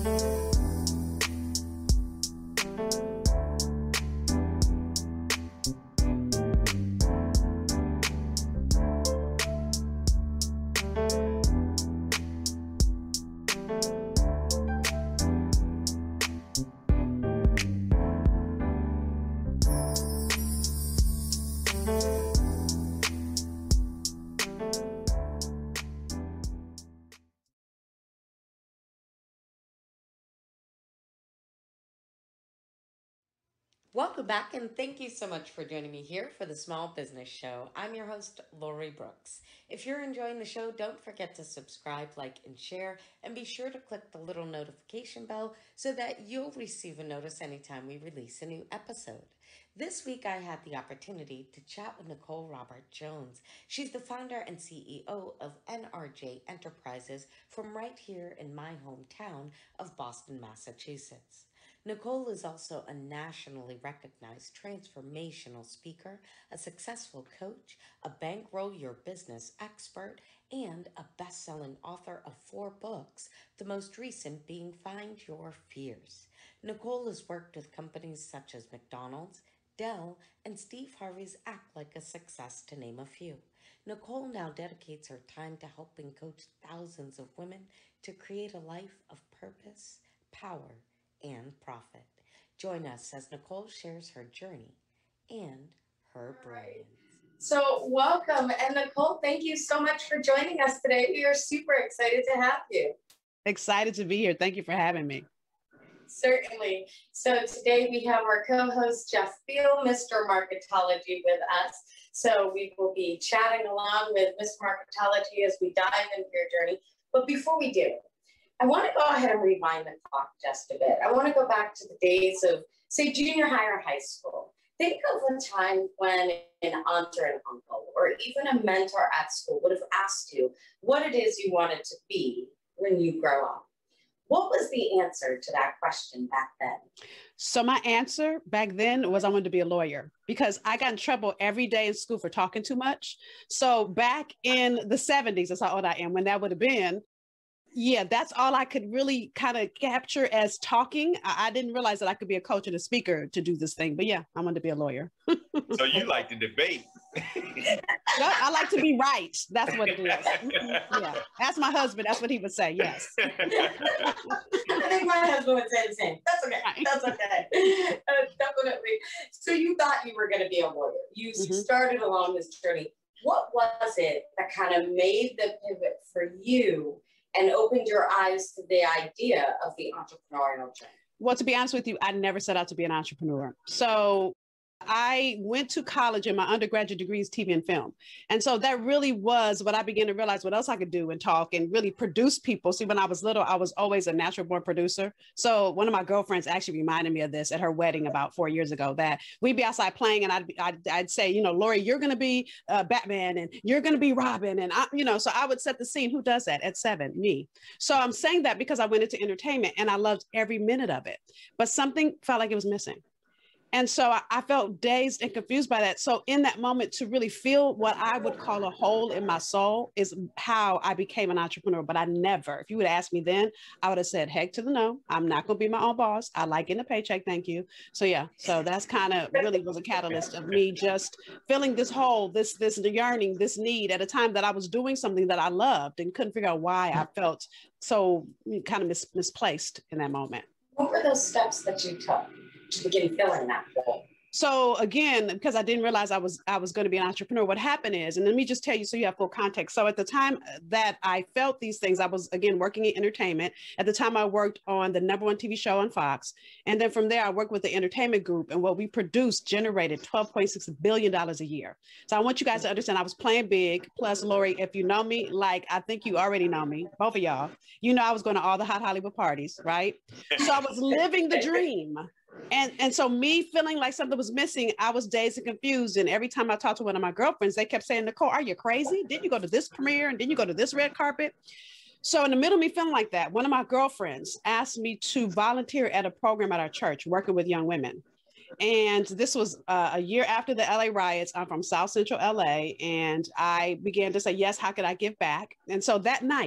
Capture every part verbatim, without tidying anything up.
Welcome back, and thank you so much for joining me here for the Small Business Show. I'm your host, Lori Brooks. If you're enjoying the show, don't forget to subscribe, like, and share, and be sure to click the little notification bell so that you'll receive a notice anytime we release a new episode. This week, I had the opportunity to chat with Nicole Robert Jones. She's the founder and C E O of N R J Enterprises from right here in my hometown of Boston, Massachusetts. Nicole is also a nationally recognized transformational speaker, a successful coach, a bankroll your business expert, and a best-selling author of four books, the most recent being Find Your Fears. Nicole has worked with companies such as McDonald's, Dell, and Steve Harvey's Act Like a Success, to name a few. Nicole now dedicates her time to helping coach thousands of women to create a life of purpose, power, and profit. Join us as Nicole shares her journey and her brilliance. So welcome. And Nicole, thank you so much for joining us today. We are super excited to have you. Excited to be here. Thank you for having me. Certainly. So today we have our co-host, Jeff Beal, Mister Marketology, with us. So we will be chatting along with Mister Marketology as we dive into your journey. But before we do, I want to go ahead and rewind the clock just a bit. I want to go back to the days of, say, junior high or high school. Think of a time when an aunt or an uncle or even a mentor at school would have asked you what it is you wanted to be when you grow up. What was the answer to that question back then? So my answer back then was I wanted to be a lawyer because I got in trouble every day in school for talking too much. So back in the seventies, that's how old I am, when that would have been, yeah, that's all I could really kind of capture as talking. I, I didn't realize that I could be a coach and a speaker to do this thing. But yeah, I wanted to be a lawyer. So you like to debate. No, I like to be right. That's what it is. Yeah, ask my husband. That's what he would say. Yes. I think my husband would say the same. That's okay. Right. That's okay. Uh, definitely. So you thought you were going to be a lawyer. You mm-hmm. started along this journey. What was it that kind of made the pivot for you and opened your eyes to the idea of the entrepreneurial journey? Well, to be honest with you, I never set out to be an entrepreneur. So I went to college and my undergraduate degree is T V and film. And so that really was what I began to realize what else I could do and talk and really produce people. See, when I was little, I was always a natural born producer. So one of my girlfriends actually reminded me of this at her wedding about four years ago, that we'd be outside playing and I'd, be, I'd, I'd say, you know, Lori, you're going to be uh, Batman and you're going to be Robin. And I, you know, so I would set the scene. Who does that at seven? Me. So I'm saying that because I went into entertainment and I loved every minute of it, but something felt like it was missing. And so I, I felt dazed and confused by that. So in that moment, to really feel what I would call a hole in my soul is how I became an entrepreneur. But I never, if you would ask me then, I would have said, heck to the no, I'm not going to be my own boss. I like getting a paycheck. Thank you. So yeah, so that's kind of really was a catalyst of me just feeling this hole, this, this yearning, this need at a time that I was doing something that I loved and couldn't figure out why I felt so kind of mis- misplaced in that moment. What were those steps that you took to begin filling that hole? So again, because I didn't realize I was I was going to be an entrepreneur, what happened is, and let me just tell you so you have full context. So at the time that I felt these things, I was, again, working in entertainment. At the time, I worked on the number one T V show on Fox. And then from there, I worked with the entertainment group. And what we produced generated twelve point six billion dollars a year. So I want you guys to understand I was playing big. Plus, Lori, if you know me, like I think you already know me, both of y'all, you know I was going to all the hot Hollywood parties, right? So I was living the dream. And and so me feeling like something was missing, I was dazed and confused. And every time I talked to one of my girlfriends, they kept saying, Nicole, are you crazy? Didn't you go to this premiere? And then you go to this red carpet? So in the middle of me feeling like that, one of my girlfriends asked me to volunteer at a program at our church, working with young women. And this was uh, a year after the L A riots. I'm from South Central L A. And I began to say, yes, how could I give back? And so that night,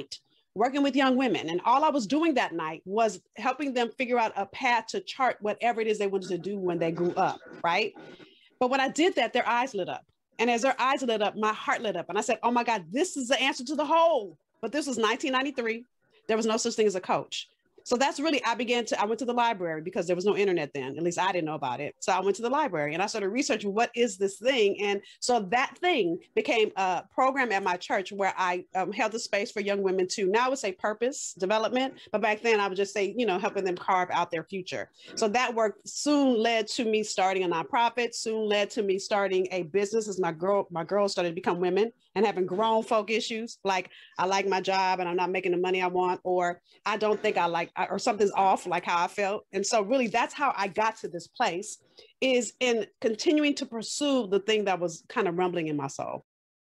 working with young women. And all I was doing that night was helping them figure out a path to chart whatever it is they wanted to do when they grew up, right? But when I did that, their eyes lit up. And as their eyes lit up, my heart lit up. And I said, oh my God, this is the answer to the whole. But this was nineteen ninety-three. There was no such thing as a coach. So that's really, I began to, I went to the library because there was no internet then, at least I didn't know about it. So I went to the library and I started researching what is this thing. And so that thing became a program at my church where I um, held the space for young women to, now I would say purpose development, but back then I would just say, you know, helping them carve out their future. So that work soon led to me starting a nonprofit, soon led to me starting a business as my girl, my girls started to become women and having grown folk issues. Like I like my job and I'm not making the money I want, or I don't think I like, or something's off, like how I felt. And so really that's how I got to this place, is in continuing to pursue the thing that was kind of rumbling in my soul.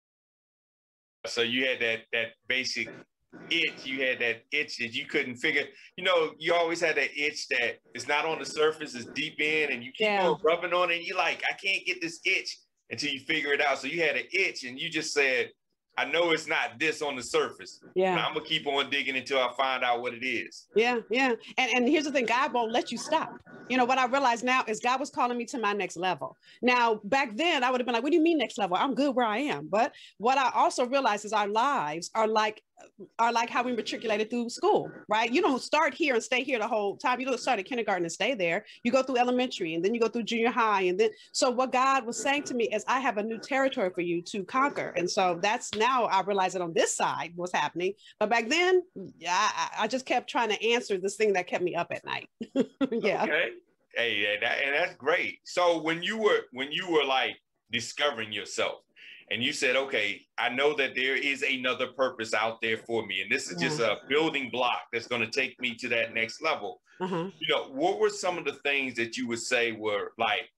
So you had that that basic itch, you had that itch that you couldn't figure, you know, you always had that itch that it's not on the surface, it's deep in, and you keep Yeah. on rubbing on it, and you're like, I can't get this itch until you figure it out. So you had an itch and you just said, I know it's not this on the surface. Yeah. I'm gonna keep on digging until I find out what it is. Yeah, yeah. And and here's the thing, God won't let you stop. You know, what I realize now is God was calling me to my next level. Now, back then I would have been like, what do you mean next level? I'm good where I am. But what I also realized is our lives are like are like how we matriculated through school, right? You don't start here and stay here the whole time. You don't start at kindergarten and stay there. You go through elementary and then you go through junior high. And then, so what God was saying to me is, I have a new territory for you to conquer. And so that's now I realize it on this side what's happening. But back then, I, I just kept trying to answer this thing that kept me up at night. Yeah. Okay. Hey, that, and that's great. So when you were, when you were like discovering yourself, and you said, okay, I know that there is another purpose out there for me. And this is Yeah. just a building block that's going to take me to that next level. Uh-huh. You know, what were some of the things that you would say were like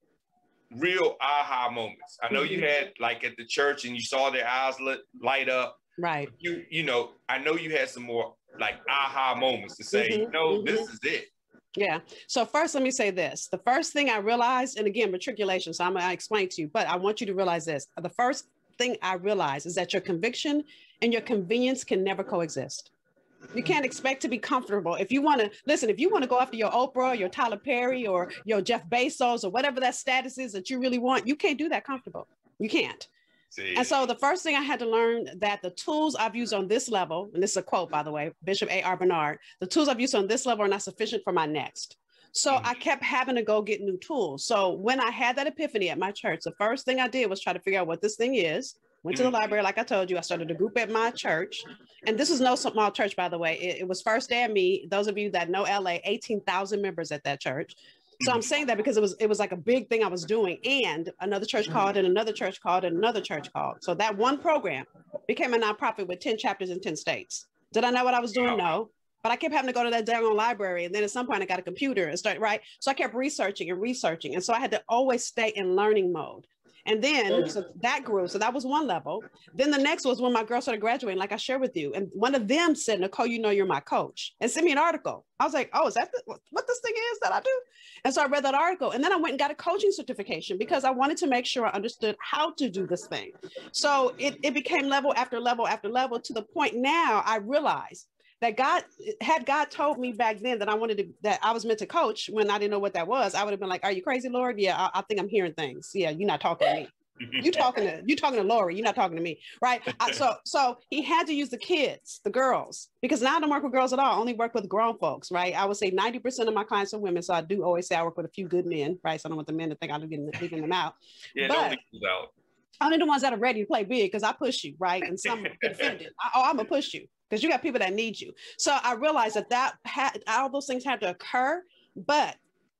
real aha moments? I know Mm-hmm. you had like at the church and you saw their eyes lit, light up. Right. You, you know, I know you had some more like aha moments to say, Mhm, no, mhm. this is it. Yeah. So first, let me say this. The first thing I realized, and again, matriculation, so I'm going to explain to you, but I want you to realize this. The first thing I realized is that your conviction and your convenience can never coexist. You can't expect to be comfortable. If you want to, listen, if you want to go after your Oprah, your Tyler Perry, or your Jeff Bezos, or whatever that status is that you really want, you can't do that comfortable. You can't. See, And so the first thing I had to learn that the tools I've used on this level, and this is a quote, by the way, Bishop A R Bernard, the tools I've used on this level are not sufficient for my next. So Mhm. I kept having to go get new tools. So when I had that epiphany at my church, the first thing I did was try to figure out what this thing is. Went to the Mhm. library, like I told you. I started a group at my church. And this is no small church, by the way. It, it was First Day and Me. Those of you that know L A, eighteen thousand members at that church. So I'm saying that because it was it was like a big thing I was doing. And another church called, and another church called, and another church called. So that one program became a nonprofit with ten chapters in ten states. Did I know what I was doing? No. But I kept having to go to that daggone library. And then at some point I got a computer and started, right? So I kept researching and researching. And so I had to always stay in learning mode. And then so that grew. So that was one level. Then the next was when my girls started graduating, like I shared with you. And one of them said, Nicole, you know, you're my coach, and sent me an article. I was like, oh, is that the, what this thing is that I do? And so I read that article. And then I went and got a coaching certification because I wanted to make sure I understood how to do this thing. So it, it became level after level after level to the point now I realized that God, had God told me back then that I wanted to, that I was meant to coach when I didn't know what that was, I would have been like, are you crazy, Lord? Yeah, I, I think I'm hearing things. Yeah, you're not talking to me. You talking to, you talking to Lori, you're not talking to me, right? I, so, so he had to use the kids, the girls, because now I don't work with girls at all. I only work with grown folks, right? I would say ninety percent of my clients are women. So I do always say I work with a few good men, right? So I don't want the men to think I'm leaving, leaving them out. Yeah, but, don't leave it out. Only the ones that are ready to play big, because I push you, right? And some get offended. I, oh, I'm gonna push you because you got people that need you. So I realized that that had, all those things had to occur. But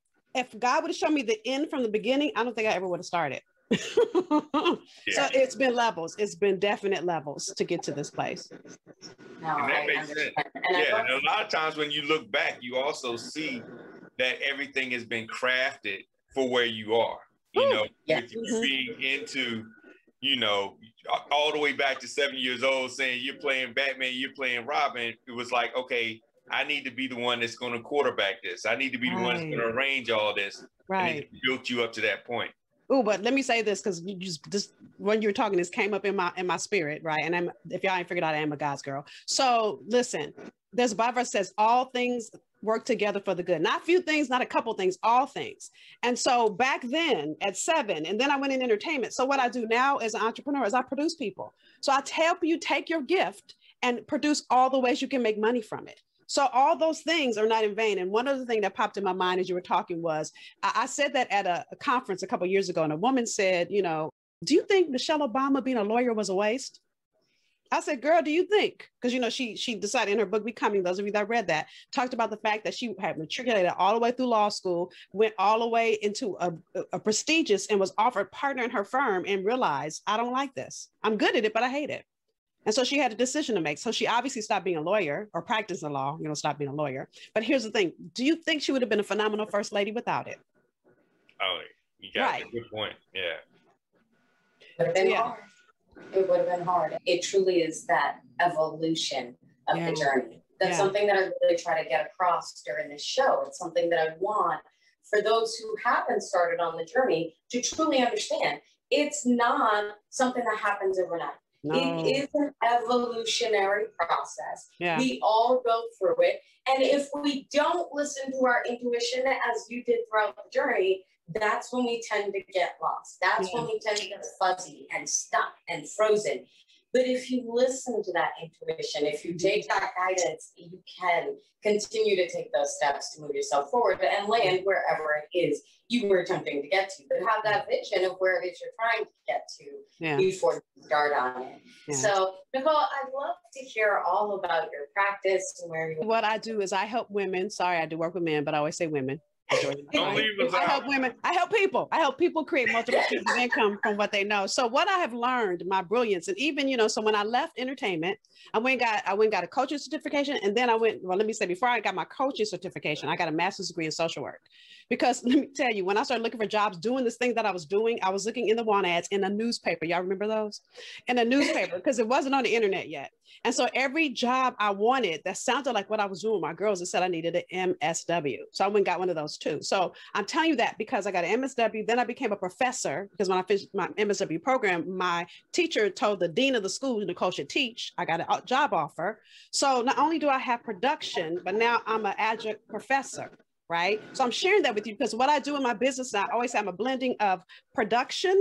if God would have shown me the end from the beginning, I don't think I ever would have started. Yeah. So it's been levels. It's been definite levels to get to this place. No, And that I makes sense. understand. And I Yeah, love- and a lot of times when you look back, you also see that everything has been crafted for where you are. You Ooh, know, yeah. with you Mhm. being into, you know, all the way back to seven years old, saying you're playing Batman, you're playing Robin. It was like, okay, I need to be the one that's going to quarterback this. I need to be the one that's Right. going to arrange all this. And Right. it built you up to that point. Oh, but let me say this, because you just just when you were talking, this came up in my in my spirit, right? And I'm, if y'all ain't figured out, I am a God's girl. So listen, there's a Bible verse says all things work together for the good. Not a few things, not a couple things, all things. And so back then at seven, and then I went in entertainment. So what I do now as an entrepreneur is I produce people. So I help you take your gift and produce all the ways you can make money from it. So all those things are not in vain. And one other thing that popped in my mind as you were talking was, I, I said that at a, a conference a couple of years ago, and a woman said, you know, do you think Michelle Obama being a lawyer was a waste? I said, girl, do you think? Because, you know, she she decided in her book, Becoming, those of you that read that, talked about the fact that she had matriculated all the way through law school, went all the way into a, a prestigious and was offered partner in her firm and realized, I don't like this. I'm good at it, but I hate it. And so she had a decision to make. So she obviously stopped being a lawyer or practicing law, you know, stopped being a lawyer. But here's the thing. Do you think she would have been a phenomenal first lady without it? Oh, you got Right. a good point. Yeah. Would have been Yeah. hard. It would have been hard. It truly is that evolution of Yeah. the journey. That's Yeah. something that I really try to get across during this show. It's something that I want for those who haven't started on the journey to truly understand. It's not something that happens overnight. No. It is an evolutionary process. Yeah. We all go through it. And if we don't listen to our intuition as you did throughout the journey, that's when we tend to get lost. That's Yeah. when we tend to get fuzzy and stuck and frozen. But if you listen to that intuition, if you take that guidance, you can continue to take those steps to move yourself forward and land wherever it is you were attempting to get to. But have that vision of where it is you're trying to get to Yeah. before you start on it. Yeah. So, Nicole, I'd love to hear all about your practice and where you. What I do is I help women. Sorry, I do work with men, but I always say women. Don't leave us I out. help women. I help people. I help people create multiple streams of income from what they know. So what I have learned, my brilliance, and even, you know, so when I left entertainment, I went and got I went and got a coaching certification, and then I went. Well, let me say, before I got my coaching certification, I got a master's degree in social work. Because let me tell you, when I started looking for jobs, doing this thing that I was doing, I was looking in the want ads in a newspaper. Y'all remember those? In a newspaper, because it wasn't on the internet yet. And so every job I wanted that sounded like what I was doing with my girls, it said I needed an M S W. So I went and got one of those too. So I'm telling you that because I got an M S W, then I became a professor, because when I finished my M S W program, my teacher told the dean of the school Nicole should teach. I got a job offer. So not only do I have production, but now I'm an adjunct professor. Right. So I'm sharing that with you because what I do in my business, I always say I'm a blending of production,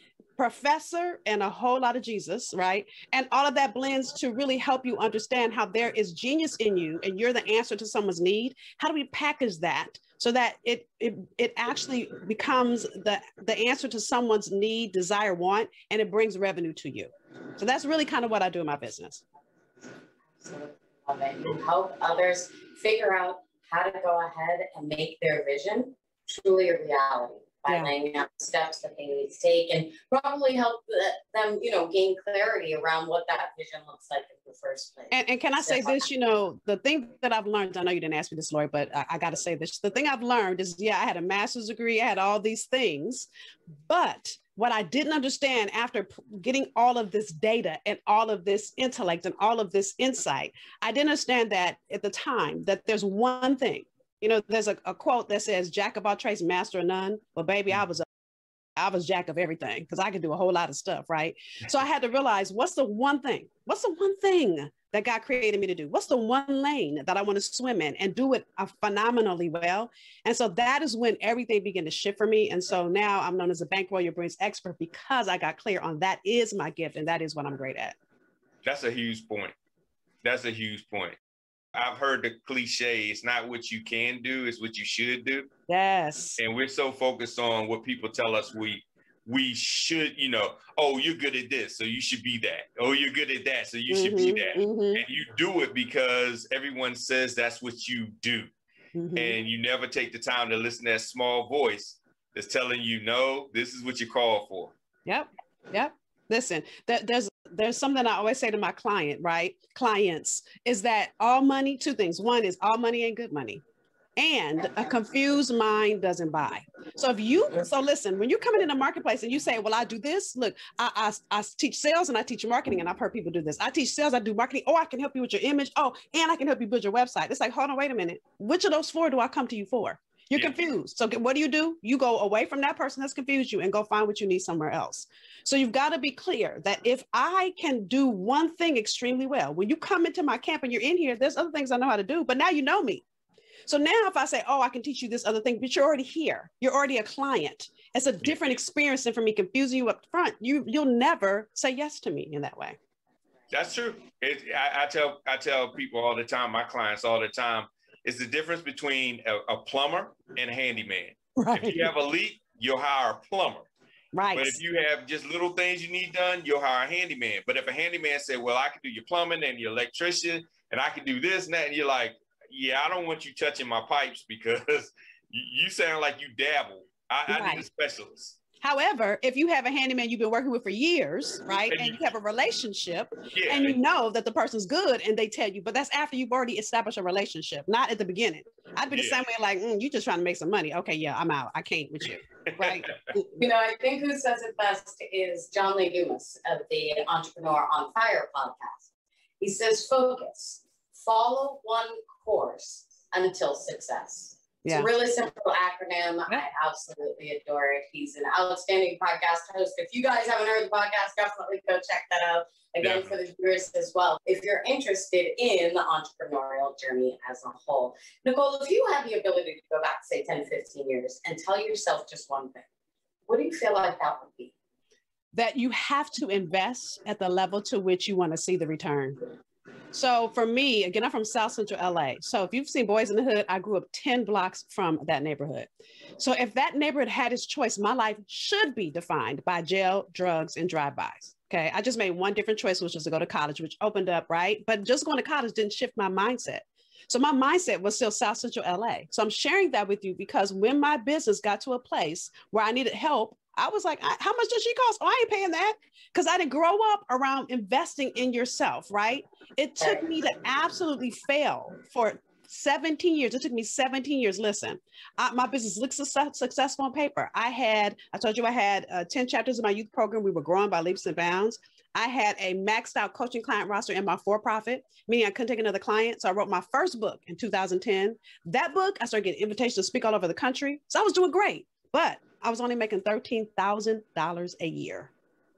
professor, and a whole lot of Jesus. Right. And all of that blends to really help you understand how there is genius in you and you're the answer to someone's need. How do we package that so that it it, it actually becomes the, the answer to someone's need, desire, want, and it brings revenue to you. So that's really kind of what I do in my business. Absolutely love it. You help others figure out how to go ahead and make their vision truly a reality by Yeah. laying out steps that they need to take and probably help the, them, you know, gain clarity around what that vision looks like in the first place. And, and can I say this, you know, the thing that I've learned, I know you didn't ask me this, Lori, but I, I got to say this. The thing I've learned is, yeah, I had a master's degree, I had all these things, but what I didn't understand after p- getting all of this data and all of this intellect and all of this insight, I didn't understand that at the time that there's one thing, you know, there's a, a quote that says, Jack of all trades, master of none. Well, baby, I was a I was jack of everything because I could do a whole lot of stuff, right? So I had to realize, what's the one thing? What's the one thing that God created me to do? What's the one lane that I want to swim in and do it uh, phenomenally well? And so that is when everything began to shift for me. And so now I'm known as a bankroll your brains expert because I got clear on that is my gift and that is what I'm great at. That's a huge point. That's a huge point. I've heard the cliche, it's not what you can do, it's what you should do. Yes. And we're so focused on what people tell us we we should, you know, oh, you're good at this, so you should be that. Oh, you're good at that, so you mm-hmm, should be that. Mm-hmm. And you do it because everyone says that's what you do. Mm-hmm. And you never take the time to listen to that small voice that's telling you, no, this is what you're called for. Yep. Yep. Listen, th- there's there's something I always say to my client, right? Clients, is that all money, two things. One is all money ain't good money. And a confused mind doesn't buy. So if you, so listen, when you're coming in the marketplace and you say, well, I do this, look, I, I, I teach sales and I teach marketing, and I've heard people do this. I teach sales, I do marketing. Oh, I can help you with your image. Oh, and I can help you build your website. It's like, hold on, wait a minute. Which of those four do I come to you for? You're Yeah. confused. So what do you do? You go away from that person that's confused you and go find what you need somewhere else. So you've got to be clear that if I can do one thing extremely well, when you come into my camp and you're in here, there's other things I know how to do, but now you know me. So now if I say, oh, I can teach you this other thing, but you're already here. You're already a client. It's a different experience than for me confusing you up front. You, you'll never say yes to me in that way. That's true. It, I, I tell I tell people all the time, my clients all the time, it's the difference between a, a plumber and a handyman. Right. If you have a leak, you'll hire a plumber. Right. But if you have just little things you need done, you'll hire a handyman. But if a handyman said, well, I can do your plumbing and your electrician, and I can do this and that, and you're like, yeah, I don't want you touching my pipes because you, you sound like you dabble. I, right. I need a specialist. However, if you have a handyman you've been working with for years, right, and you have a relationship, yeah. and you know that the person's good, and they tell you, but that's after you've already established a relationship, not at the beginning. I'd be the yeah. same way, like, mm, you just trying to make some money. Okay, yeah, I'm out. I can't with you, right? You know, I think who says it best is John Lee Dumas of the Entrepreneur on Fire podcast. He says, focus, follow one course until success. Yeah. It's a really simple acronym. Yeah. I absolutely adore it. He's an outstanding podcast host. If you guys haven't heard the podcast, definitely go check that out. Again, yeah. for the viewers as well, if you're interested in the entrepreneurial journey as a whole. Nicole, if you had the ability to go back, say, ten, fifteen years and tell yourself just one thing, what do you feel like that would be? That you have to invest at the level to which you want to see the return. So for me, again, I'm from South Central L A. So if you've seen Boys in the Hood, I grew up ten blocks from that neighborhood. So if that neighborhood had its choice, my life should be defined by jail, drugs, and drive-bys. Okay. I just made one different choice, which was to go to college, which opened up, right? But just going to college didn't shift my mindset. So my mindset was still South Central L A. So I'm sharing that with you because when my business got to a place where I needed help, I was like, how much does she cost? Oh, I ain't paying that. Because I didn't grow up around investing in yourself, right? It took me to absolutely fail for seventeen years. It took me seventeen years. Listen, I, my business looks success, successful on paper. I had, I told you I had uh, ten chapters of my youth program. We were growing by leaps and bounds. I had a maxed out coaching client roster in my for-profit, meaning I couldn't take another client. So I wrote my first book in two thousand ten. That book, I started getting invitations to speak all over the country. So I was doing great, but I was only making thirteen thousand dollars a year.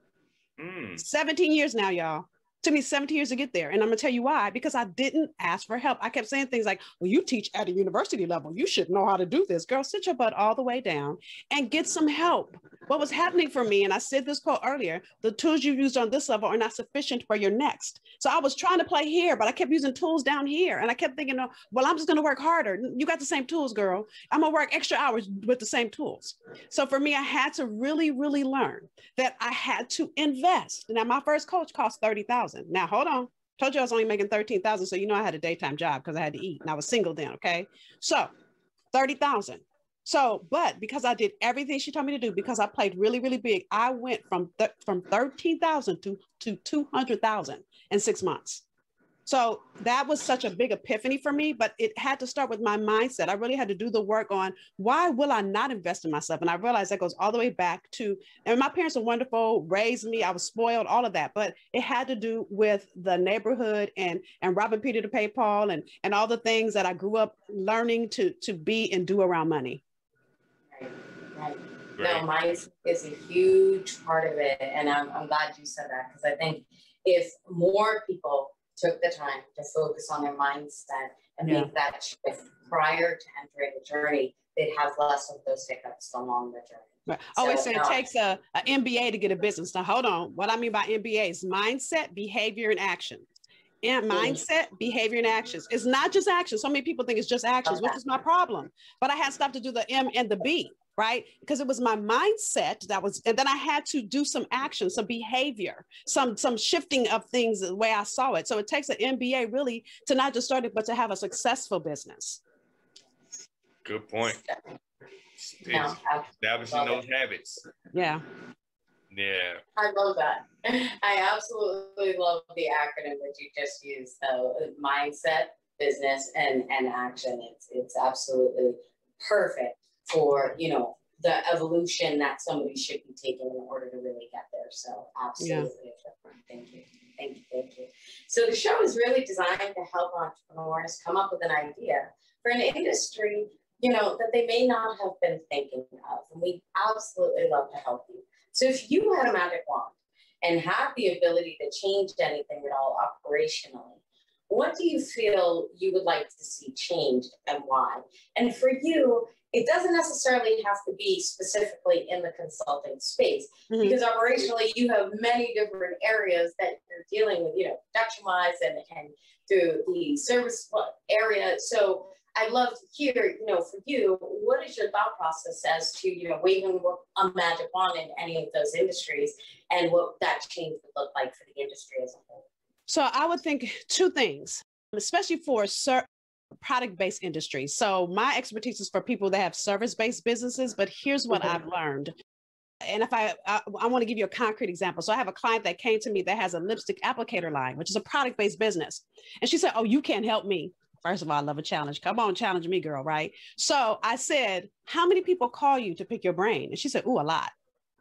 Mm. seventeen years now, y'all. It took me seventeen years to get there. And I'm gonna tell you why, because I didn't ask for help. I kept saying things like, well, you teach at a university level. You should know how to do this. Girl, sit your butt all the way down and get some help. What was happening for me, and I said this quote earlier, the tools you used on this level are not sufficient for your next. So I was trying to play here, but I kept using tools down here. And I kept thinking, oh, well, I'm just gonna work harder. You got the same tools, girl. I'm gonna work extra hours with the same tools. So for me, I had to really, really learn that I had to invest. Now, my first coach cost thirty thousand dollars. Now, hold on. Told you I was only making thirteen thousand dollars. So you know I had a daytime job because I had to eat and I was single then, okay? So thirty thousand dollars. So, but because I did everything she told me to do, because I played really, really big, I went from th- from thirteen thousand to, to two hundred thousand in six months. So that was such a big epiphany for me, but it had to start with my mindset. I really had to do the work on why will I not invest in myself? And I realized that goes all the way back to, and my parents were wonderful, raised me, I was spoiled, all of that, but it had to do with the neighborhood and, and robbing Peter to pay Paul and, and all the things that I grew up learning to, to be and do around money. Right, right. No, mindset is a huge part of it. And I'm, I'm glad you said that, because I think if more people took the time to focus on their mindset and yeah. make that shift prior to entering the journey, they'd have less of those hiccups along the journey. Right. I always say it takes a, a M B A to get a business. Now, hold on. What I mean by M B A is mindset, behavior, and action. And mindset, behavior, and actions. It's not just actions. So many people think it's just actions, which is my problem. But I had to stop to do the M and the B, right? Because it was my mindset that was, and then I had to do some action, some behavior, some, some shifting of things the way I saw it. So it takes an M B A really to not just start it, but to have a successful business. Good point. No, establishing those it. habits. Yeah. Yeah. I love that. I absolutely love the acronym that you just used, though. Mindset, business, and, and action. It's it's absolutely perfect for, you know, the evolution that somebody should be taking in order to really get there. So absolutely. Yeah. Thank you. Thank you. Thank you. So the show is really designed to help entrepreneurs come up with an idea for an industry you know, that they may not have been thinking of. And we absolutely love to help you. So if you had a magic wand and had the ability to change anything at all operationally, what do you feel you would like to see changed and why? And for you, it doesn't necessarily have to be specifically in the consulting space, mm-hmm. because operationally you have many different areas that you're dealing with, you know, production-wise and, and through the service area. So I'd love to hear, you know, for you, what is your thought process as to, you know, waving a magic wand in any of those industries and what that change would look like for the industry as a whole? So I would think two things, especially for ser- product-based industries. So my expertise is for people that have service-based businesses, but here's what mm-hmm. I've learned. And if I, I, I want to give you a concrete example. So I have a client that came to me that has a lipstick applicator line, which is a product-based business. And she said, oh, you can't help me. First of all, I love a challenge. Come on, challenge me, girl, right? So I said, how many people call you to pick your brain? And she said, ooh, a lot.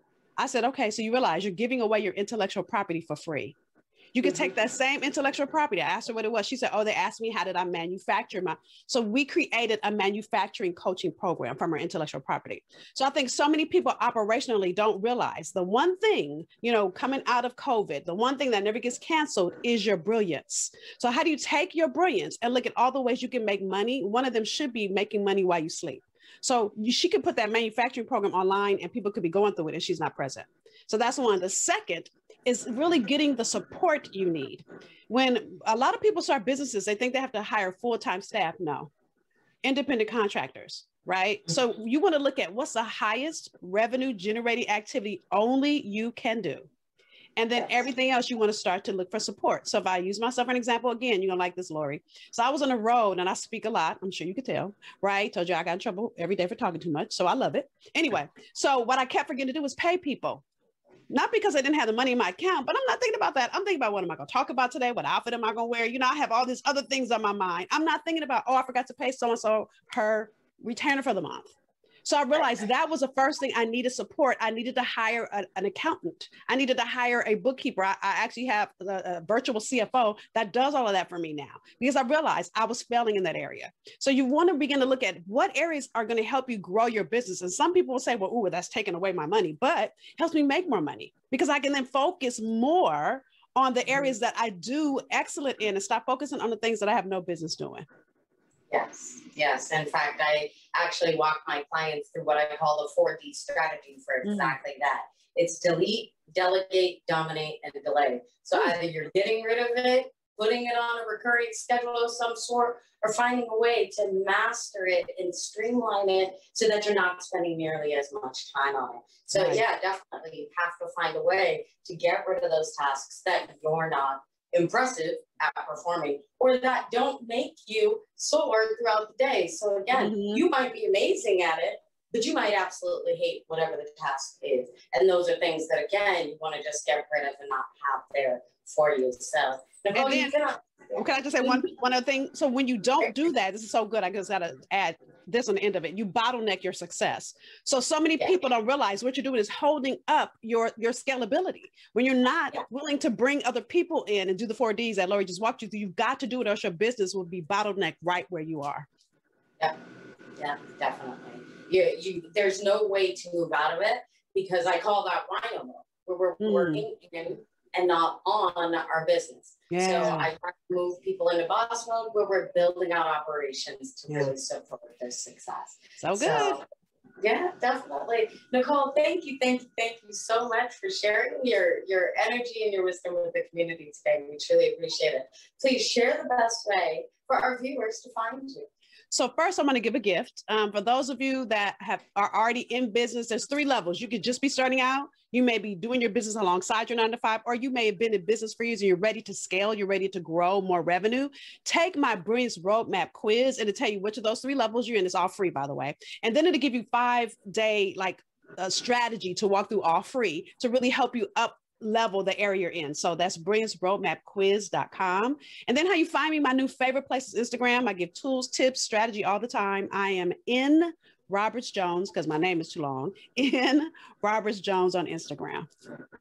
I said, okay, so you realize you're giving away your intellectual property for free. You can take that same intellectual property. I asked her what it was. She said, oh, they asked me, how did I manufacture my, so we created a manufacturing coaching program from our intellectual property. So I think so many people operationally don't realize the one thing, you know, coming out of COVID, the one thing that never gets canceled is your brilliance. So how do you take your brilliance and look at all the ways you can make money? One of them should be making money while you sleep. So you, she could put that manufacturing program online and people could be going through it and she's not present. So that's one. The second is really getting the support you need. When a lot of people start businesses, they think they have to hire full-time staff. No, independent contractors, right? Mm-hmm. So you want to look at what's the highest revenue generating activity only you can do. And then everything else, you want to start to look for support. So if I use myself for an example, again, you're gonna like this, Lori. So I was on the road and I speak a lot. I'm sure you could tell, right? Told you I got in trouble every day for talking too much. So I love it. Anyway, so what I kept forgetting to do was pay people. Not because I didn't have the money in my account, but I'm not thinking about that. I'm thinking about what am I going to talk about today? What outfit am I going to wear? You know, I have all these other things on my mind. I'm not thinking about, oh, I forgot to pay so-and-so her retainer for the month. So I realized that was the first thing I needed support. I needed to hire a, an accountant. I needed to hire a bookkeeper. I, I actually have a, a virtual C F O that does all of that for me now because I realized I was failing in that area. So you want to begin to look at what areas are going to help you grow your business. And some people will say, well, ooh, that's taking away my money, but helps me make more money because I can then focus more on the areas that I do excellent in and stop focusing on the things that I have no business doing. Yes, yes. In fact, I actually walk my clients through what I call the four D strategy for exactly mm-hmm. that. It's delete, delegate, dominate, and delay. So mm-hmm. either you're getting rid of it, putting it on a recurring schedule of some sort, or finding a way to master it and streamline it so that you're not spending nearly as much time on it. So right. yeah, definitely you have to find a way to get rid of those tasks that you're not impressive at performing or that don't make you soar throughout the day. So again, mm-hmm. you might be amazing at it, but you might absolutely hate whatever the task is. And those are things that, again, you want to just get rid of and not have there for you. So, Nicole, and then, you cannot, can I just say one, one other thing? So when you don't do that, this is so good. I just got to add this on the end of it. You bottleneck your success. So, so many yeah. people don't realize what you're doing is holding up your, your scalability. When you're not yeah. willing to bring other people in and do the four Ds that Lori just walked you through, you've got to do it or else your business will be bottlenecked right where you are. Yeah, yeah, definitely. You, you, there's no way to move out of it because I call that wino mode, where we're mm. working in and not on our business. Yeah. So I try to move people into boss mode where we're building out operations to yeah. really support their success. So good. So, yeah, definitely. Nicole, thank you, thank you, thank you so much for sharing your, your energy and your wisdom with the community today. We truly appreciate it. Please share the best way for our viewers to find you. So first, I'm going to give a gift. Um, for those of you that have are already in business, there's three levels. You could just be starting out. You may be doing your business alongside your nine to five, or you may have been in business for years and you're ready to scale. You're ready to grow more revenue. Take my Brilliance Roadmap quiz and it'll tell you which of those three levels you're in. It's all free, by the way. And then it'll give you five day like a strategy to walk through all free to really help you up level the area you're in. So that's brilliance roadmap quiz dot com. And then how you find me, my new favorite place is Instagram. I give tools, tips, strategy all the time. I am in Roberts Jones because my name is too long. In Roberts Jones on Instagram.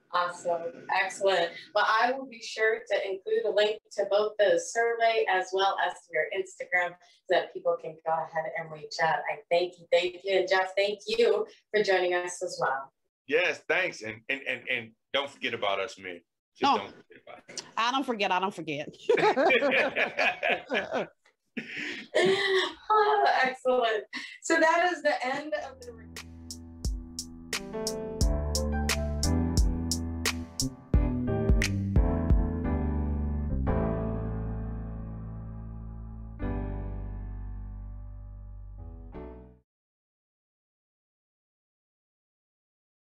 Awesome. Excellent. Well, I will be sure to include a link to both the survey as well as to your Instagram so that people can go ahead and reach out. I thank you. Thank you. And Jeff, thank you for joining us as well. Yes, thanks. And and and, and don't forget about us, man. Just no, don't forget about it. I don't forget. I don't forget. Oh, excellent. So that is the end of the